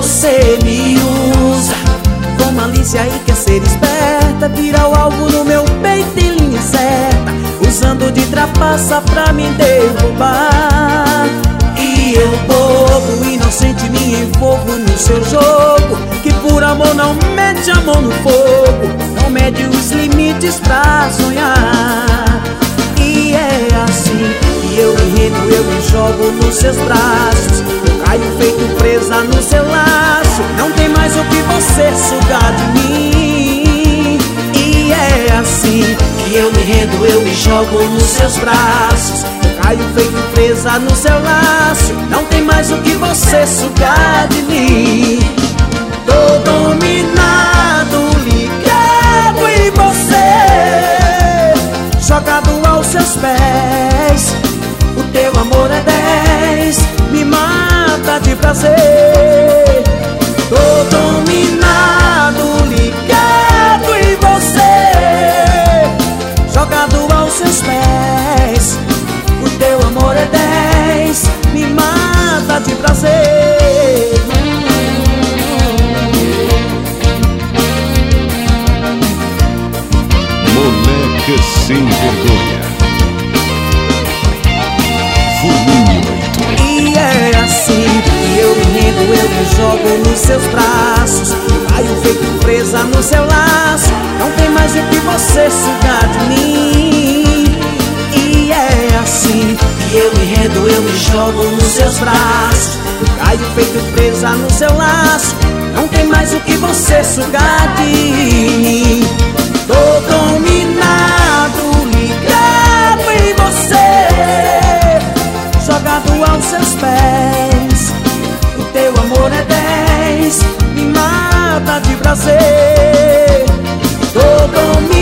você me usa com malícia e quer ser esperta, vira o alvo no meu peito e linha certa, usando de trapaça pra me derrubar. E eu, bobo, inocente, me envolvo no seu jogo, que por amor não mete a mão no fogo, não mede os limites pra sonhar. E é assim que eu me rendo, eu me jogo nos seus braços, caio feito presa no seu laço, não tem mais o que você sugar de mim. E é assim que eu me rendo, eu me jogo nos seus braços, caio feito presa no seu laço, não tem mais o que você sugar de mim. Tô dominado, ligado em você, jogado aos seus pés, o teu amor é 10, me mata de prazer. Tô dominado, ligado em você, jogado aos seus pés, o teu amor é 10, me mata de prazer. Moleque sem vergonha. Volume 8. E é assim que eu me rendo, eu me jogo nos seus braços, caio feito presa no seu laço, não tem mais o que você sugar de mim. E é assim que eu me rendo, eu me jogo nos seus braços, caio feito presa no seu laço, não tem mais o que você sugar de mim. Tô dominado, ligado em você, jogado aos seus pés, o teu amor é 10, me mata de prazer. Tô dominado,